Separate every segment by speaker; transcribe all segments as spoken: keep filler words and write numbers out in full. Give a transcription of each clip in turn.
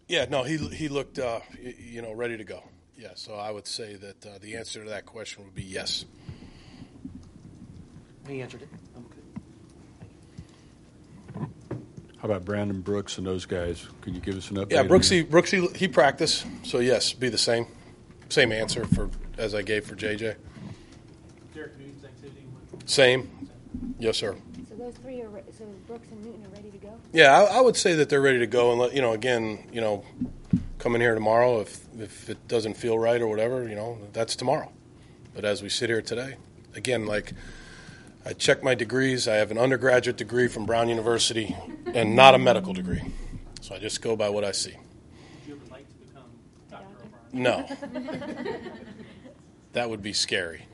Speaker 1: Yeah, no, he he looked, uh, you know, ready to go. Yeah, so I would say that uh, the answer to that question would be yes.
Speaker 2: He answered it. I'm good.
Speaker 3: How about Brandon Brooks and those guys? Can you give us an update?
Speaker 1: Yeah, Brooksy, Brooksy, he practiced, so yes, be the same, same answer for as I gave for J J.
Speaker 4: Derek Newton's activity.
Speaker 1: Same, yes, sir.
Speaker 5: So those three are re- so Brooks and Newton are ready to go.
Speaker 1: Yeah, I, I would say that they're ready to go, and let, you know, again, you know, come in here tomorrow if if it doesn't feel right or whatever, you know, that's tomorrow. But as we sit here today, again, like. I checked my degrees. I have an undergraduate degree from Brown University and not a medical degree. So I just go by what I see.
Speaker 4: Would you ever like to become Doctor O'Brien?
Speaker 1: No. That would be scary.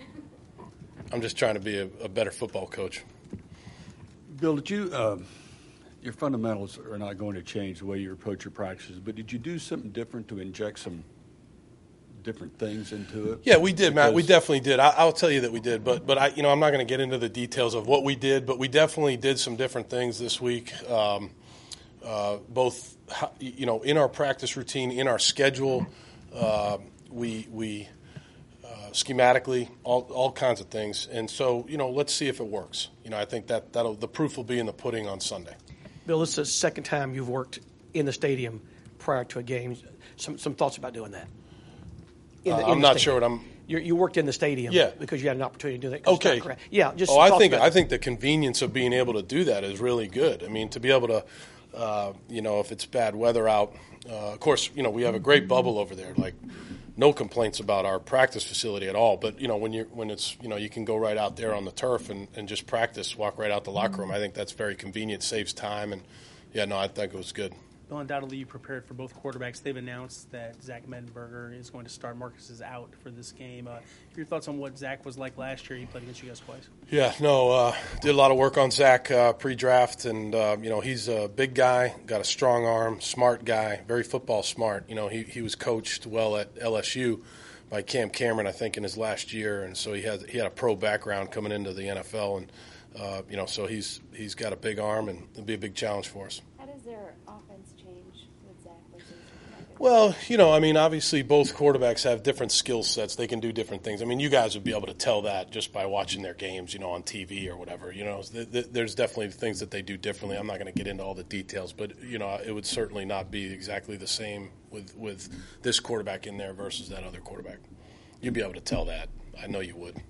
Speaker 1: I'm just trying to be a, a better football coach.
Speaker 3: Bill, did you, uh, your fundamentals are not going to change the way you approach your practices, but did you do something different to inject some different things into it?
Speaker 1: Yeah, we did, Matt. We
Speaker 3: Because-
Speaker 1: definitely did. I, I'll tell you that we did, but but I, you know, I'm not going to get into the details of what we did, but we definitely did some different things this week. Um, uh, both, you know, in our practice routine, in our schedule, uh, we we uh, schematically, all all kinds of things, and so you know, let's see if it works. You know, I think that that'll the proof will be in the pudding on Sunday.
Speaker 2: Bill, this is the second time you've worked in the stadium prior to a game. Some some thoughts about doing that? In the-
Speaker 1: Uh,
Speaker 2: in
Speaker 1: I'm
Speaker 2: the
Speaker 1: not
Speaker 2: stadium.
Speaker 1: sure what I'm.
Speaker 2: You're, you worked in the stadium,
Speaker 1: Yeah.
Speaker 2: because you had an opportunity to do that. 'cause it's
Speaker 1: Okay.
Speaker 2: not correct. Yeah, just.
Speaker 1: Oh, I
Speaker 2: talk
Speaker 1: think
Speaker 2: about
Speaker 1: I
Speaker 2: it.
Speaker 1: think the convenience of being able to do that is really good. I mean, to be able to, uh, you know, if it's bad weather out, uh, of course, you know, we have a great bubble over there. Like, no complaints about our practice facility at all. But you know, when you when it's you know, you can go right out there on the turf and, and just practice, walk right out the locker room. I think that's very convenient, saves time, and yeah, no, I think it was good.
Speaker 4: Bill, undoubtedly you prepared for both quarterbacks. They've announced that Zach Mettenberger is going to start. Marcus is out for this game. Uh, your thoughts on what Zach was like last year? He played against you guys twice.
Speaker 1: Yeah, no, uh, did a lot of work on Zach uh, pre-draft, and uh, you know, he's a big guy, got a strong arm, smart guy, very football smart. You know, he he was coached well at L S U by Cam Cameron, I think, in his last year, and so he had he had a pro background coming into the N F L, and uh, you know, so he's he's got a big arm, and it'll be a big challenge for us.
Speaker 5: How does their offense change with Zach versus Marcus?
Speaker 1: Well, you know, I mean, obviously both quarterbacks have different skill sets. They can do different things. I mean, you guys would be able to tell that just by watching their games, you know, on T V or whatever. You know, th- th- there's definitely things that they do differently. I'm not going to get into all the details, but, you know, it would certainly not be exactly the same with, with this quarterback in there versus that other quarterback. You'd be able to tell that. I know you would.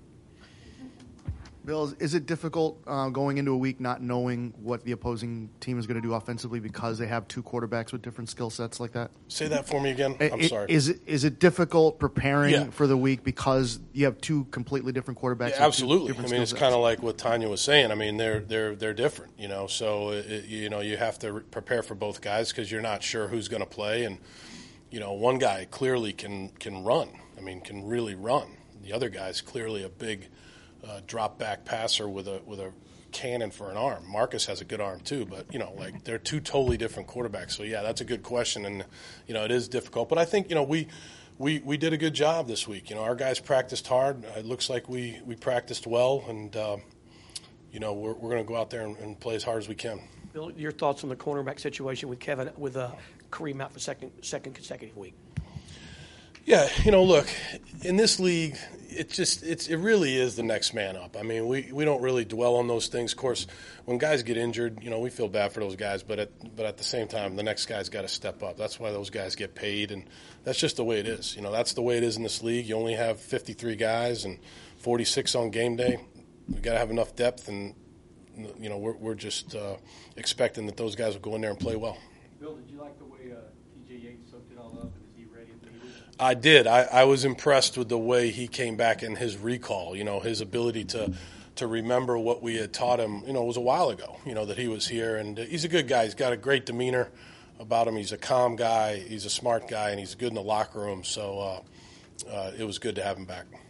Speaker 6: Bill, is- is it difficult uh, going into a week not knowing what the opposing team is going to do offensively because they have two quarterbacks with different skill sets like that?
Speaker 1: Say that for me again. I'm
Speaker 6: I-
Speaker 1: sorry.
Speaker 6: Is it is it difficult preparing
Speaker 1: Yeah.
Speaker 6: for the week because you have two completely different quarterbacks? with two
Speaker 1: Yeah, absolutely. I
Speaker 6: different
Speaker 1: mean,
Speaker 6: skill
Speaker 1: it's
Speaker 6: sets?
Speaker 1: kind of like what Tanya was saying. I mean, they're they're they're different, you know. So it, you know, you have to re- prepare for both guys because you're not sure who's going to play, and you know, one guy clearly can can run. I mean, can really run. The other guy's clearly a big uh, drop back passer with a with a cannon for an arm. Marcus has a good arm too, but you know, like they're two totally different quarterbacks. So yeah, that's a good question, and you know, it is difficult. But I think you know we. We, we did a good job this week. You know, our guys practiced hard. It looks like we, we practiced well, and uh, you know we're we're going to go out there and, and play as hard as we can.
Speaker 2: Bill, your thoughts on the cornerback situation with Kevin, with uh, Kareem out for second second consecutive week?
Speaker 1: Yeah, you know, look, in this league, it just it's it really is the next man up. I mean, we, we don't really dwell on those things. Of course, when guys get injured, you know, we feel bad for those guys, but at but at the same time, the next guy's got to step up. That's why those guys get paid, and that's just the way it is. You know, that's the way it is in this league. You only have fifty-three guys and forty-six on game day. We got to have enough depth, and you know, we're we're just uh, expecting that those guys will go in there and play well.
Speaker 7: Bill, did you like the way uh, T J Yates soaked it all up, and is he ready if needed?
Speaker 1: I did. I, I was impressed with the way he came back in his recall, you know, his ability to to remember what we had taught him, you know, it was a while ago, you know, that he was here. And he's a good guy. He's got a great demeanor about him. He's a calm guy. He's a smart guy, and he's good in the locker room. So uh, uh, it was good to have him back.